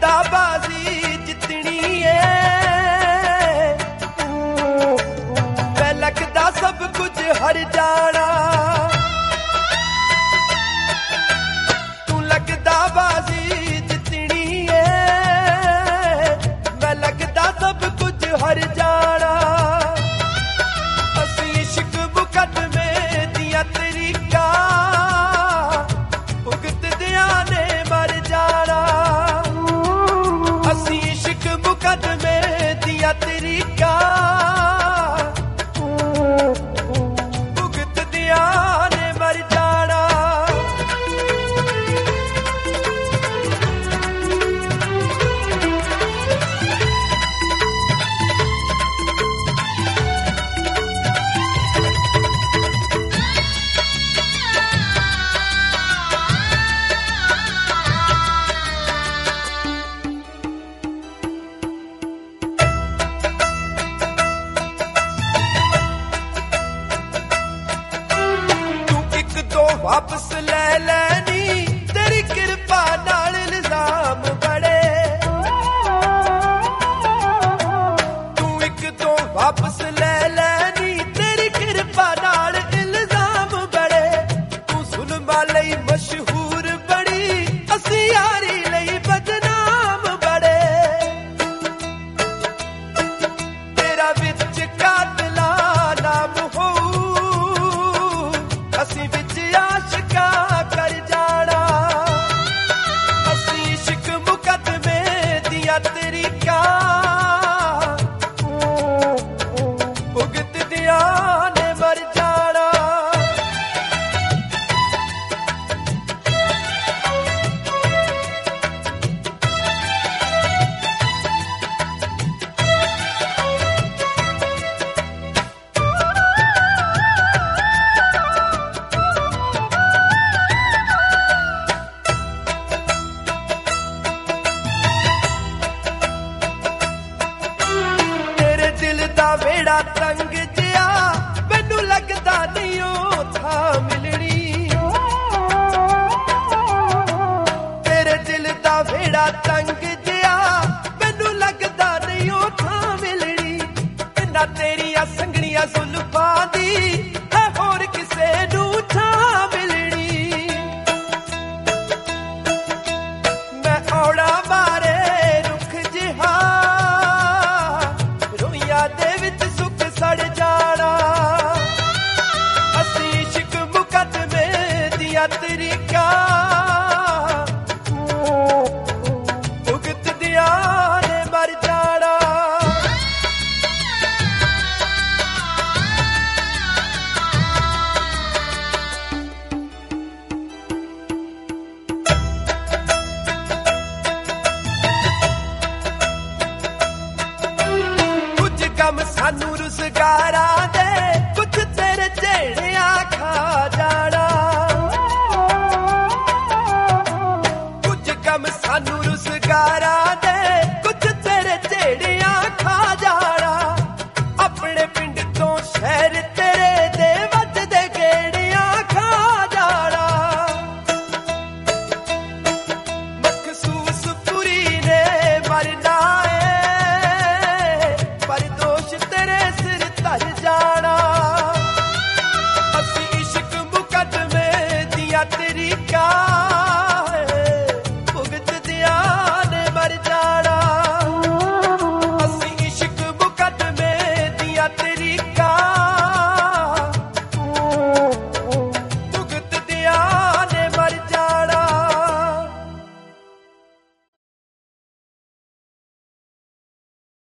लगदा बाजी जितनी है, मैं लगदा सब कुछ हर जाना। तू लगदा बाजी जितनी है, मैं लगदा सब कुछ हर जाना। असी इश्क मुकदमे दिया तरीका भुगत दिया ने मर जाना। असी इश्क मुकदमे दिया तरीका भुगत दिया ने मर जाना। वापस ले लेनी तेरी कृपा नाल इल्जाम बड़े। तू एक दो वापस ले लेनी तेरी कृपा नाल इल्जाम बड़े। तू जुल्मां लई मशहूर बड़ी असी यारी लई बदनाम बड़े। तेरा विच कातला नाम होऊ असी विच आशिका कर जाना। असी इश्क मुकदमे दिया तरीका भुगत दिया ने मर जाना। वेड़ा तंग जिया मैनू लगदा नहीं ओ था मिलनी। तेरे दिल दा वेड़ा तंग जिया मैनू लगदा नहीं ओ था मिलनी। ना तेरिया संगड़िया जुल्फां दी है होर किसे नू था मिलनी। मैं औड़ा मारे रुख जिहा रोइया दे विच सुख सड़ जाना। असी इश्क मुकदमे दिया तरीका भुगत दिया ने मर जाना। कुछ कम सानू रुजगारा दे कुछ तेरे झेड़िया खा जाना। कुछ कम सानू रुजगारा दे कुछ तेरे झेड़िया खा जाना। अपने पिंड तो शहर तेरे दे वजदे गेड़िया खा जाना। मखसूस पूरी ने मरना है पर दोष तेरे सिर तर जाना।